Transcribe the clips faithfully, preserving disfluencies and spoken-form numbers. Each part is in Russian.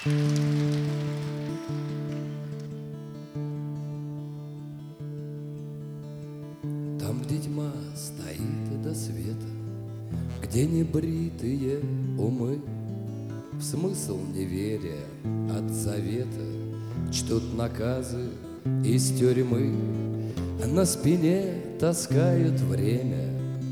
Там, где тьма стоит до света, где небритые умы, в смысл неверия от завета чтут наказы из тюрьмы. На спине таскают время,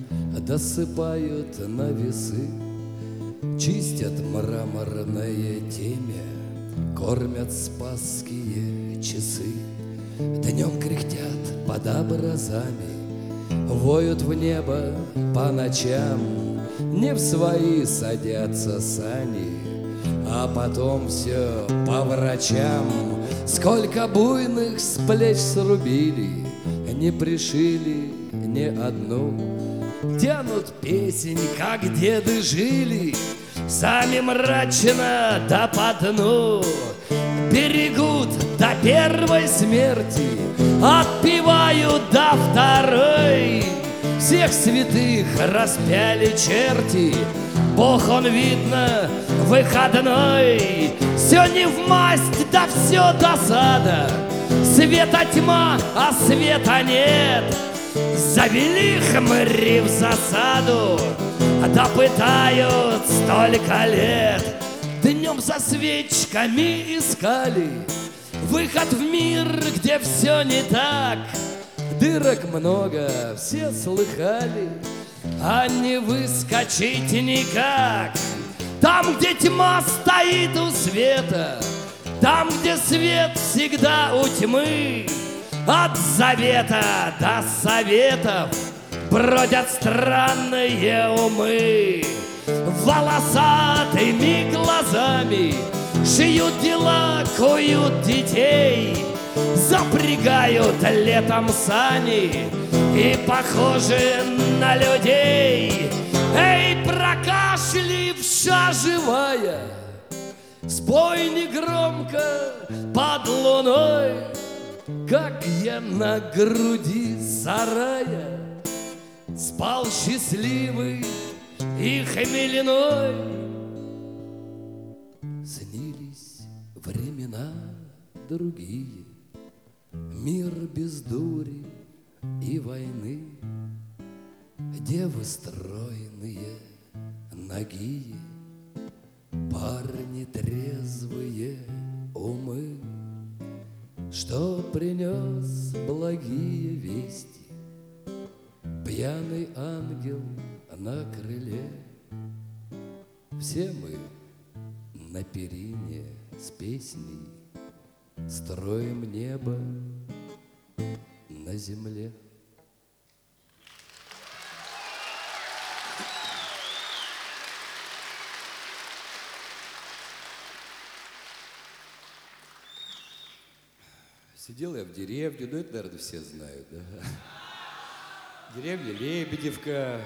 досыпают на весы, чистят мраморное темя, кормят спасские часы. Днем кряхтят под образами, воют в небо по ночам, не в свои садятся сани, а потом все по врачам. Сколько буйных с плеч срубили, не пришили ни одну. Тянут песень, как деды жили, сами мрачно да по дну. Берегут до первой смерти, отпевают до второй. Всех святых распяли черти, Бог он, видно, выходной. Все не в масть, да все досада, света тьма, а света нет. Завели хмыри в засаду, да пытают столько лет. Днем со свечками искали выход в мир, где все не так. Дырок много, все слыхали, а не выскочить никак. Там, где тьма стоит у света, там, где свет всегда у тьмы, от завета до советов бродят странные умы. Волосатыми глазами шьют дела, куют детей, запрягают летом сани и похожи на людей. Эй, прокашливша живая, спой негромко под луной, как я на груди сарая спал счастливый и хмельной. Снились времена другие, мир без дури и войны, девы стройные, нагие, парни трезвые умы. Что принес благие вести пьяный ангел на крыле? Все мы на перине с песней строим небо на земле. Сидел я в деревне, ну это, наверное, все знают, да? Деревня Лебедевка,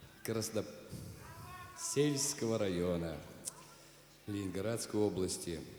Красносельского района Ленинградской области.